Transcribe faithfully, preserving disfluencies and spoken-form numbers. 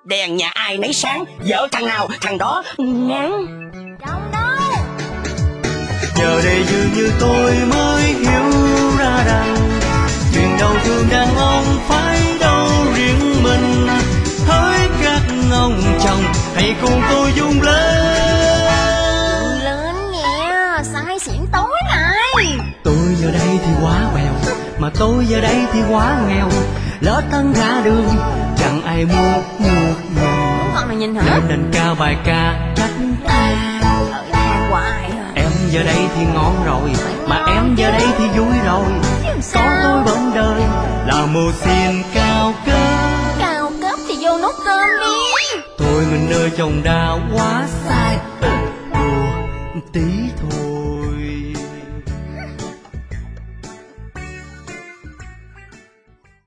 Đèn nhà ai nấy sáng, vợ thằng nào thằng đó ngán. Đâu đâu. Giờ đây dường như tôi mới hiểu ra rằng chuyện đau thương đàn ông phải đau riêng mình. Hỡi các ông chồng hãy cùng tôi dung lên. Lên nè, sai xỉn tối lại. Tôi giờ đây thì quá bèo, mà tôi giờ đây thì quá nghèo. Lỡ thân ra đường chẳng ai mua mua mua. Con này nhìn hả? Em đành ca bài ca trách ai. Than hoài à. Em giờ đây thì ngon rồi, mà em giờ đây thì vui rồi. Có tôi bên đời là mưu xin cao cấp. Cao cấp thì vô nấu cơm đi. Thôi mình nơi chồng đã quá sai. Đùa tí thôi.